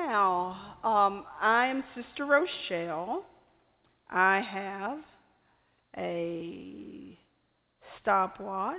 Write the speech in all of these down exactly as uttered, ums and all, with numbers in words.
Now, um, I am Sister Rochelle. I have a stopwatch,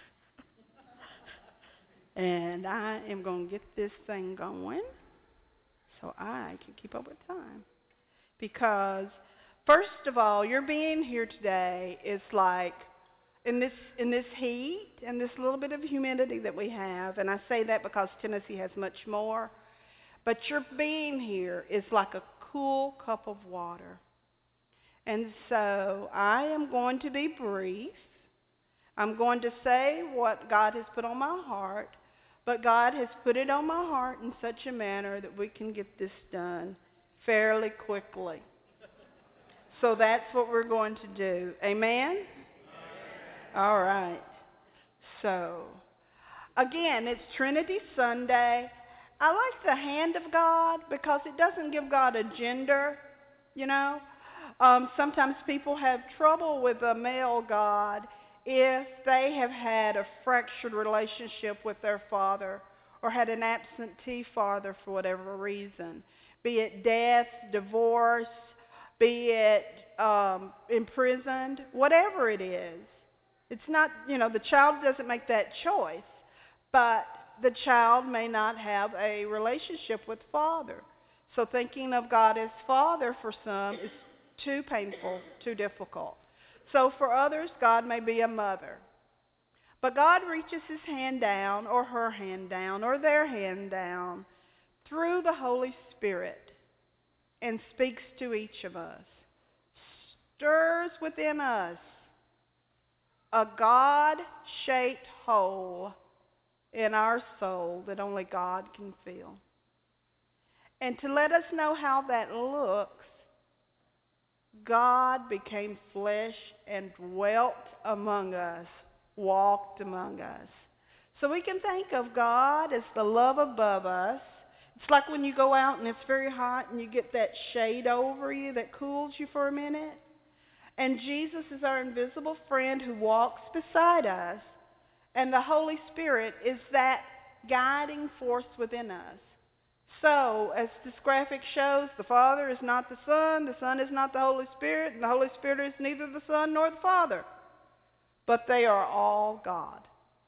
and I am going to get this thing going so I can keep up with time. Because, first of all, your being here today is like in this in this heat and this little bit of humidity that we have, and I say that because Tennessee has much more. But your being here is like a cool cup of water. And so I am going to be brief. I'm going to say what God has put on my heart, but God has put it on my heart in such a manner that we can get this done fairly quickly. So that's what we're going to do. Amen? All right. So, again, it's Trinity Sunday. I like the hand of God because it doesn't give God a gender, you know. Um, sometimes people have trouble with a male God if they have had a fractured relationship with their father or had an absentee father for whatever reason, be it death, divorce, be it um, imprisoned, whatever it is. It's not, you know, the child doesn't make that choice, but the child may not have a relationship with father. So thinking of God as father for some is too painful, too difficult. So for others, God may be a mother. But God reaches his hand down, or her hand down, or their hand down through the Holy Spirit and speaks to each of us, stirs within us a God-shaped hole in our soul that only God can fill. And to let us know how that looks, God became flesh and dwelt among us, walked among us. So we can think of God as the love above us. It's like when you go out and it's very hot and you get that shade over you that cools you for a minute. And Jesus is our invisible friend who walks beside us. And the Holy Spirit is that guiding force within us. So, as this graphic shows, the Father is not the Son, the Son is not the Holy Spirit, and the Holy Spirit is neither the Son nor the Father. But they are all God.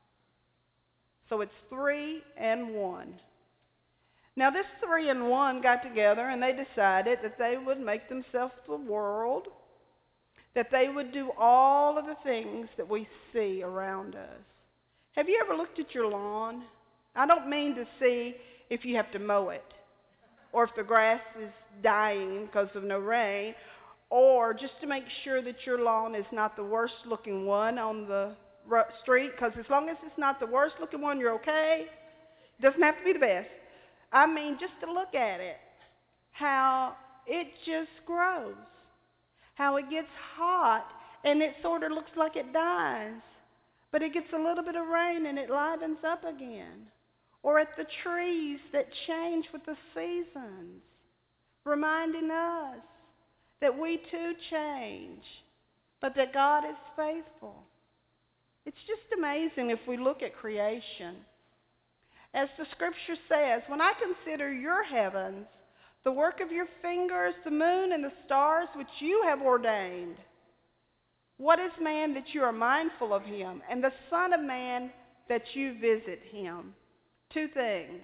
So it's three and one. Now this three and one got together and they decided that they would make themselves the world, that they would do all of the things that we see around us. Have you ever looked at your lawn? I don't mean to see if you have to mow it, or if the grass is dying because of no rain, or just to make sure that your lawn is not the worst looking one on the street, because as long as it's not the worst looking one, you're okay. It doesn't have to be the best. I mean, just to look at it, how it just grows, how it gets hot, and it sort of looks like it dies. But it gets a little bit of rain and it livens up again. Or at the trees that change with the seasons, reminding us that we too change, but that God is faithful. It's just amazing if we look at creation. As the scripture says, when I consider your heavens, the work of your fingers, the moon and the stars which you have ordained, what is man that you are mindful of him, and the Son of Man that you visit him? Two things.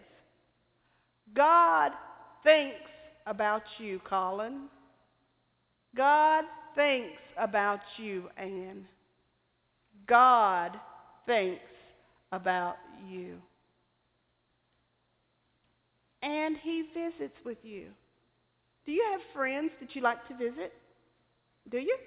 God thinks about you, Colin. God thinks about you, Anne. God thinks about you. And he visits with you. Do you have friends that you like to visit? Do you?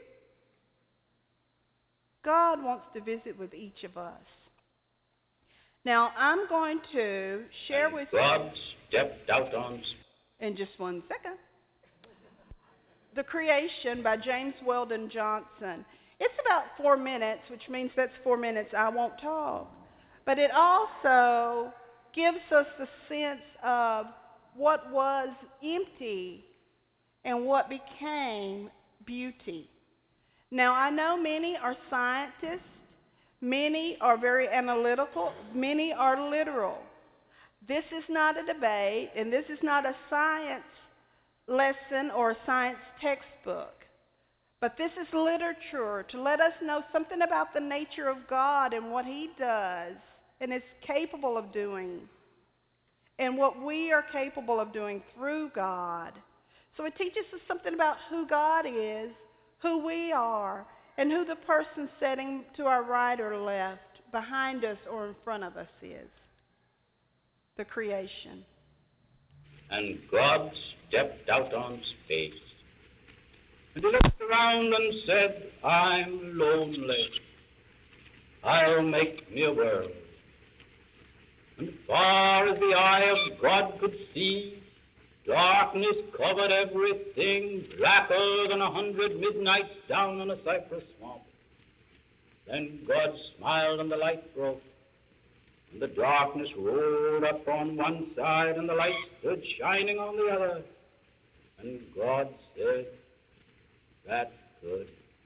God wants to visit with each of us. Now, I'm going to share and with God you stepped out on in just one second The Creation by James Weldon Johnson. It's about four minutes, which means that's four minutes I won't talk. But it also gives us the sense of what was empty and what became beauty. Now, I know many are scientists, many are very analytical, many are literal. This is not a debate, and this is not a science lesson or a science textbook. But this is literature to let us know something about the nature of God and what He does and is capable of doing, and what we are capable of doing through God. So it teaches us something about who God is, who we are, and who the person sitting to our right or left, behind us or in front of us is. The creation. And God stepped out on space. And he looked around and said, I'm lonely. I'll make me a world. And far as the eye of God could see, darkness covered everything, blacker than a hundred midnights down in a cypress swamp. Then God smiled and the light broke, and the darkness rolled up on one side, and the light stood shining on the other. And God said, that's good.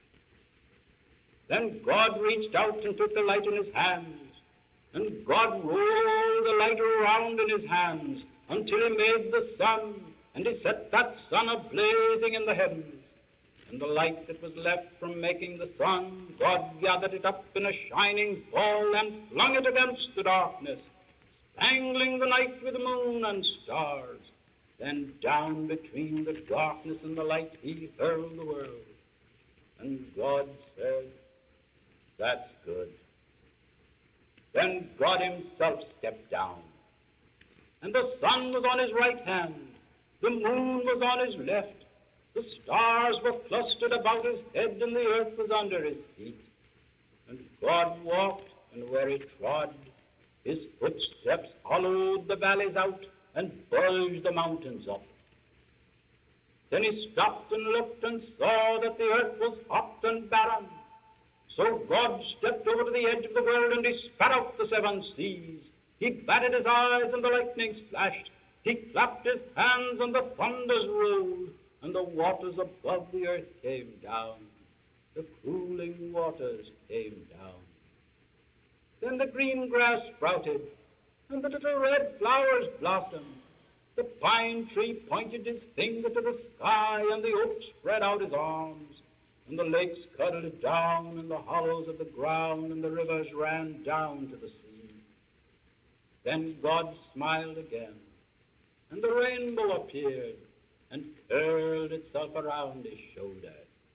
Then God reached out and took the light in his hands, and God rolled the light around in his hands until he made the sun, and he set that sun a-blazing in the heavens. And the light that was left from making the sun, God gathered it up in a shining ball and flung it against the darkness, spangling the night with the moon and stars. Then down between the darkness and the light he hurled the world. And God said, that's good. Then God himself stepped down, and the sun was on his right hand, the moon was on his left, the stars were clustered about his head, and the earth was under his feet. And God walked, and where he trod, his footsteps hollowed the valleys out and bulged the mountains up. Then he stopped and looked and saw that the earth was hot and barren. So God stepped over to the edge of the world, and he spat out the seven seas. He batted his eyes, and the lightnings flashed. He clapped his hands, and the thunders rolled, and the waters above the earth came down. The cooling waters came down. Then the green grass sprouted, and the little red flowers blossomed. The pine tree pointed his finger to the sky, and the oak spread out his arms, and the lakes cuddled down in the hollows of the ground, and the rivers ran down to the sea. Then God smiled again, and the rainbow appeared and curled itself around his shoulder.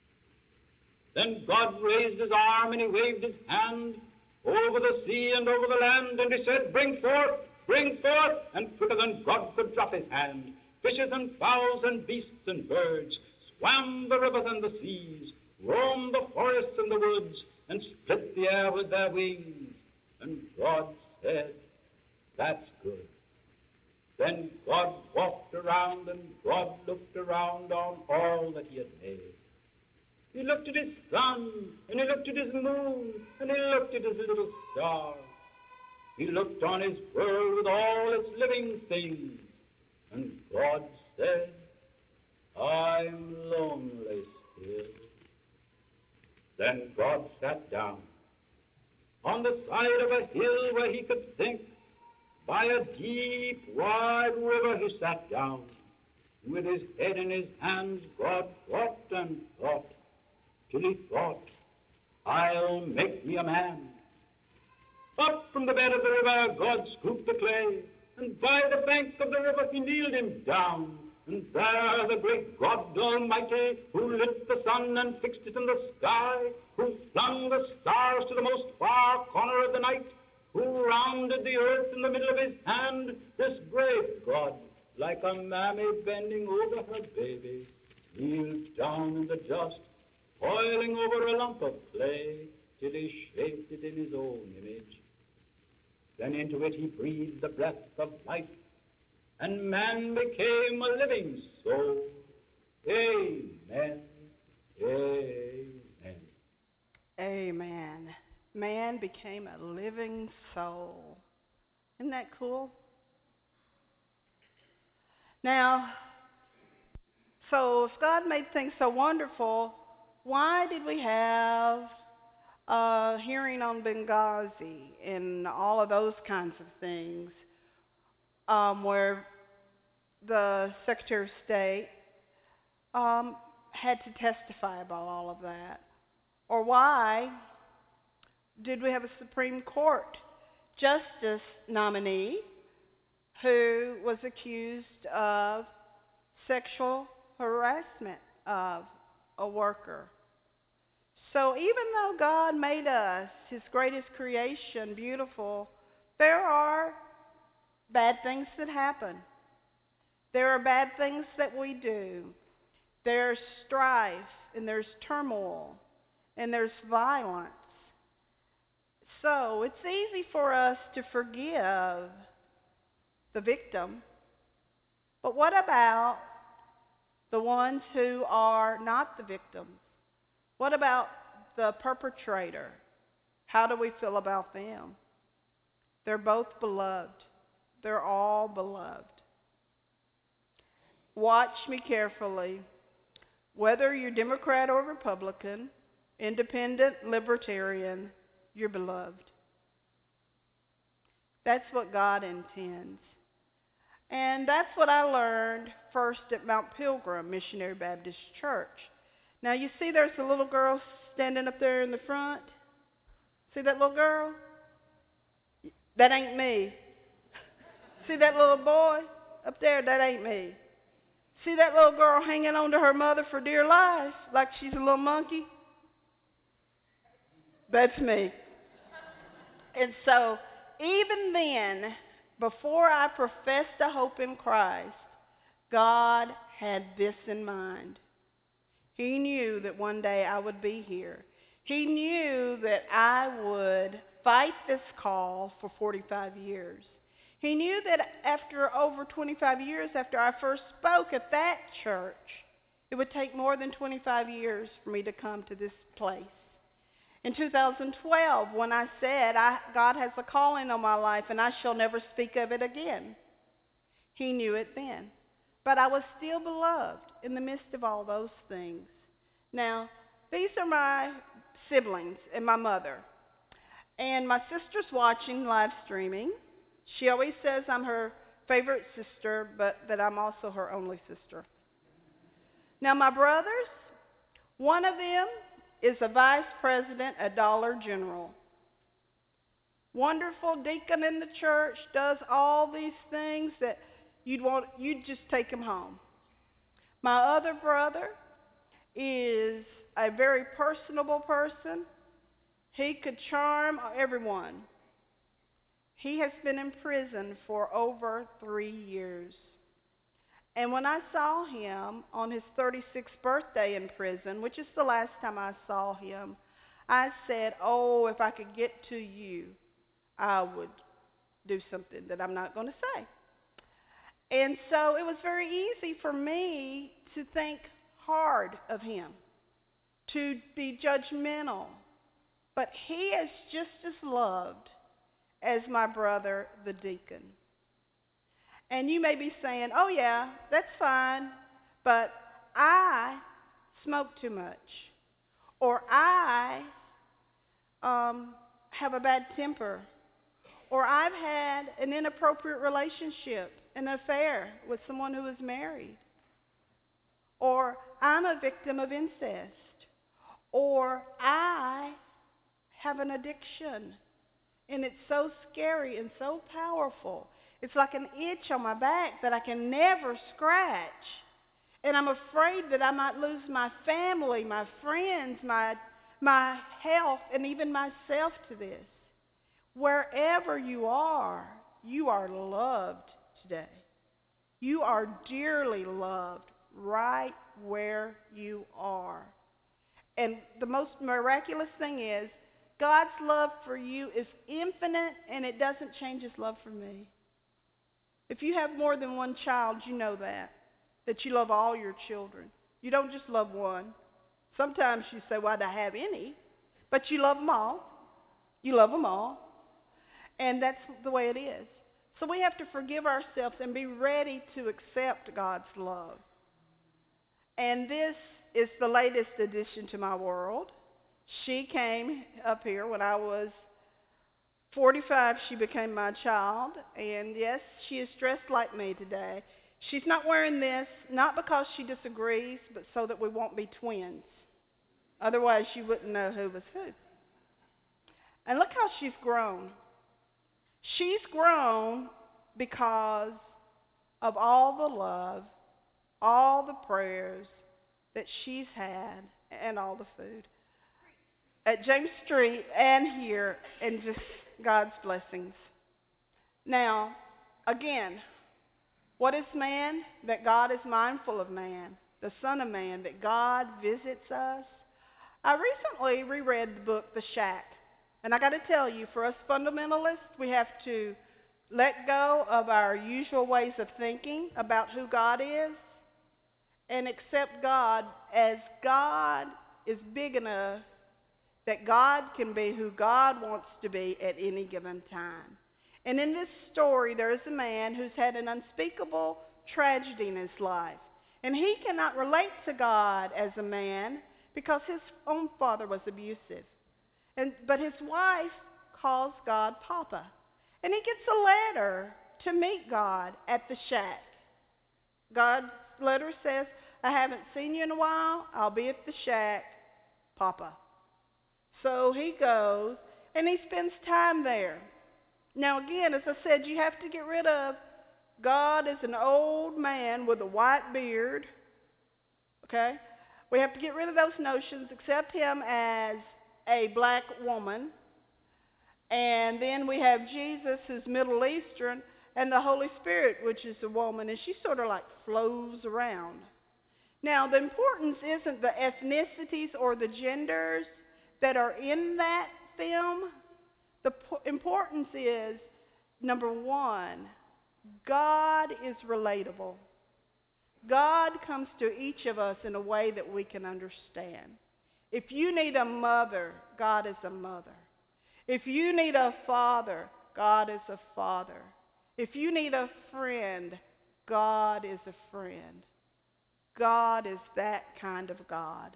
Then God raised his arm, and he waved his hand over the sea and over the land, and he said, bring forth, bring forth, and quicker than God could drop his hand, fishes and fowls and beasts and birds swam the rivers and the seas, roamed the forests and the woods, and split the air with their wings. And God said, that's good. Then God walked around, and God looked around on all that he had made. He looked at his sun, and he looked at his moon, and he looked at his little stars. He looked on his world with all its living things. And God said, I'm lonely still. Then God sat down on the side of a hill where he could think. By a deep, wide river he sat down. With his head in his hands, God thought and thought, till he thought, I'll make me a man. Up from the bed of the river, God scooped the clay, and by the bank of the river he kneeled him down. And there the great God Almighty, who lit the sun and fixed it in the sky, who flung the stars to the most far corner of the night, who rounded the earth in the middle of his hand, this great God, like a mammy bending over her baby, kneeled down in the dust, toiling over a lump of clay, till he shaped it in his own image. Then into it he breathed the breath of life, and man became a living soul. Amen. Amen. Amen. Man became a living soul. Isn't that cool? Now, so if God made things so wonderful, why did we have a hearing on Benghazi and all of those kinds of things? um, where the Secretary of State um, had to testify about all of that? Or why did we have a Supreme Court justice nominee who was accused of sexual harassment of a worker? So even though God made us, His greatest creation, beautiful, there are bad things that happen. There are bad things that we do. There's strife, and there's turmoil, and there's violence. So it's easy for us to forgive the victim. But what about the ones who are not the victims? What about the perpetrator? How do we feel about them? They're both beloved. They're all beloved. Watch me carefully. Whether you're Democrat or Republican, independent, libertarian, you're beloved. That's what God intends. And that's what I learned first at Mount Pilgrim Missionary Baptist Church. Now you see there's a little girl standing up there in the front? See that little girl? That ain't me. See that little boy up there? That ain't me. See that little girl hanging on to her mother for dear life like she's a little monkey? That's me. And so even then, before I professed a hope in Christ, God had this in mind. He knew that one day I would be here. He knew that I would fight this call for forty-five years. He knew that after over twenty-five years after I first spoke at that church, it would take more than twenty-five years for me to come to this place. In two thousand twelve, when I said, I, God has a calling on my life and I shall never speak of it again, He knew it then. But I was still beloved in the midst of all those things. Now, these are my siblings and my mother. And my sister's watching live streaming. She always says I'm her favorite sister, but that I'm also her only sister. Now, my brothers, one of them is a vice president at Dollar General. Wonderful deacon in the church, does all these things that you'd want, you'd just take him home. My other brother is a very personable person. He could charm everyone. He has been in prison for over three years. And when I saw him on his thirty-sixth birthday in prison, which is the last time I saw him, I said, oh, if I could get to you, I would do something that I'm not going to say. And so it was very easy for me to think hard of him, to be judgmental. But he is just as loved as my brother, the deacon. And you may be saying, oh yeah, that's fine, but I smoke too much. Or I um, have a bad temper. Or I've had an inappropriate relationship, an affair with someone who is married. Or I'm a victim of incest. Or I have an addiction. And it's so scary and so powerful. It's like an itch on my back that I can never scratch. And I'm afraid that I might lose my family, my friends, my, my health, and even myself to this. Wherever you are, you are loved today. You are dearly loved right where you are. And the most miraculous thing is, God's love for you is infinite, and it doesn't change His love for me. If you have more than one child, you know that, that you love all your children. You don't just love one. Sometimes you say, well, I don't have any, but you love them all. You love them all. And that's the way it is. So we have to forgive ourselves and be ready to accept God's love. And this is the latest addition to my world. She came up here when I was forty-five, she became my child, and yes, she is dressed like me today. She's not wearing this, not because she disagrees, but so that we won't be twins. Otherwise, you wouldn't know who was who. And look how she's grown. She's grown because of all the love, all the prayers that she's had, and all the food at James Street and here, and just God's blessings. Now, again, what is man? That God is mindful of man, the Son of Man, that God visits us. I recently reread the book The Shack, and I got to tell you, for us fundamentalists, we have to let go of our usual ways of thinking about who God is and accept God as God is big enough that God can be who God wants to be at any given time. And in this story, there is a man who's had an unspeakable tragedy in his life. And he cannot relate to God as a man because his own father was abusive. And, but his wife calls God Papa. And he gets a letter to meet God at the shack. God's letter says, I haven't seen you in a while. I'll be at the shack, Papa. So he goes, and he spends time there. Now again, as I said, you have to get rid of God as an old man with a white beard. Okay? We have to get rid of those notions, accept him as a black woman. And then we have Jesus, who's Middle Eastern, and the Holy Spirit, which is a woman, and she sort of like flows around. Now, the importance isn't the ethnicities or the genders that are in that film. The p- importance is, number one, God is relatable. God comes to each of us in a way that we can understand. If you need a mother, God is a mother. If you need a father, God is a father. If you need a friend, God is a friend. God is that kind of God.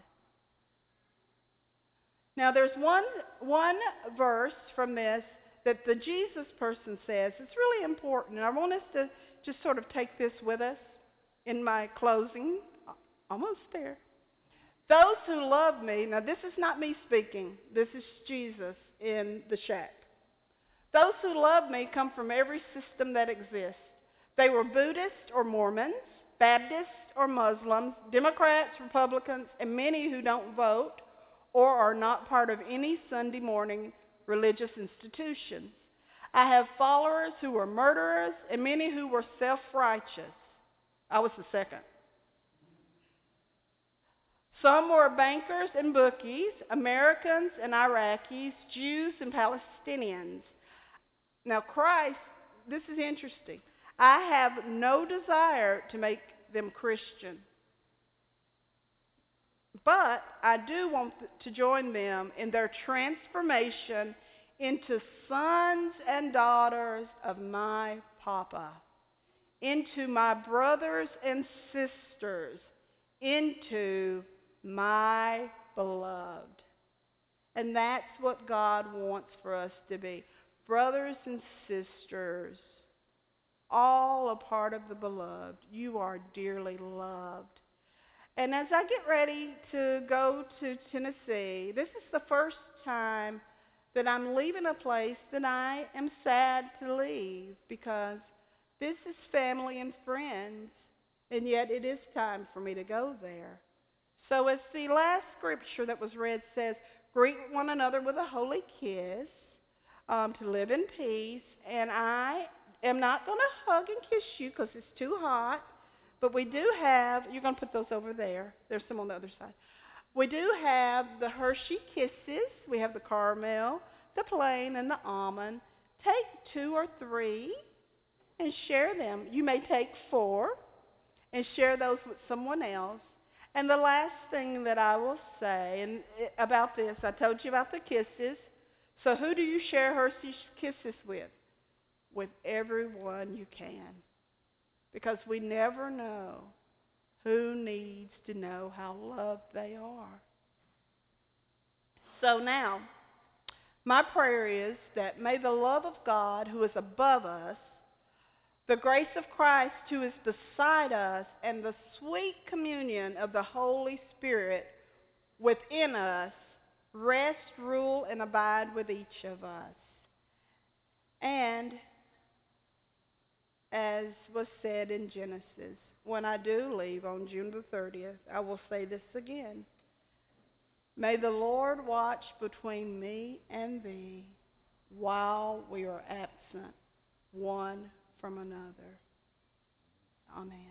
Now, there's one, one verse from this that the Jesus person says. It's really important, and I want us to just sort of take this with us in my closing. Almost there. Those who love me, now this is not me speaking. This is Jesus in the shack. Those who love me come from every system that exists. They were Buddhists or Mormons, Baptists or Muslims, Democrats, Republicans, and many who don't vote or are not part of any Sunday morning religious institutions. I have followers who were murderers and many who were self-righteous. I was the second. Some were bankers and bookies, Americans and Iraqis, Jews and Palestinians. Now, Christ, this is interesting. I have no desire to make them Christian. But I do want to join them in their transformation into sons and daughters of my Papa, into my brothers and sisters, into my beloved. And that's what God wants for us to be. Brothers and sisters, all a part of the beloved. You are dearly loved. And as I get ready to go to Tennessee, this is the first time that I'm leaving a place that I am sad to leave, because this is family and friends, and yet it is time for me to go there. So as the last scripture that was read says, greet one another with a holy kiss, um, to live in peace. And I am not going to hug and kiss you because it's too hot. But we do have, you're going to put those over there. There's some on the other side. We do have the Hershey Kisses. We have the caramel, the plain, and the almond. Take two or three and share them. You may take four and share those with someone else. And the last thing that I will say and about this, I told you about the kisses. So who do you share Hershey Kisses with? With everyone you can. Because we never know who needs to know how loved they are. So now, My prayer is that may the love of God who is above us, the grace of Christ who is beside us, and the sweet communion of the Holy Spirit within us rest, rule, and abide with each of us. And as was said in Genesis, when I do leave on June the thirtieth, I will say this again. May the Lord watch between me and thee while we are absent one from another. Amen.